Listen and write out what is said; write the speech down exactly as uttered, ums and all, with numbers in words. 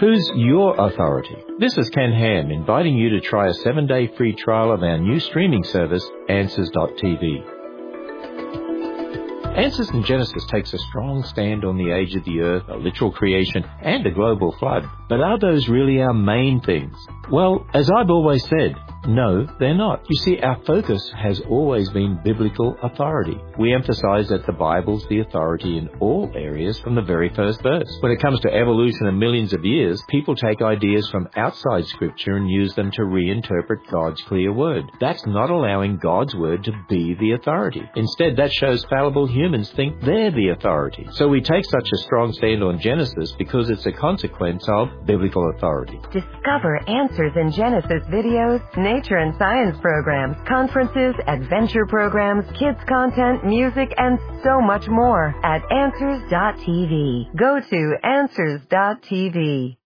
Who's your authority? This is Ken Ham inviting you to try a seven-day free trial of our new streaming service, Answers dot T V. Answers in Genesis takes a strong stand on the age of the earth, a literal creation, and a global flood. But are those really our main things? Well, as I've always said, no, they're not. You see, our focus has always been biblical authority. We emphasize that the Bible's the authority in all areas from the very first verse. When it comes to evolution and millions of years, people take ideas from outside Scripture and use them to reinterpret God's clear word. That's not allowing God's word to be the authority. Instead, that shows fallible humans think they're the authority. So we take such a strong stand on Genesis because it's a consequence of biblical authority. Discover Answers in Genesis videos, nature and science programs, conferences, adventure programs, kids content, music, and so much more at Answers dot T V. Go to Answers dot T V.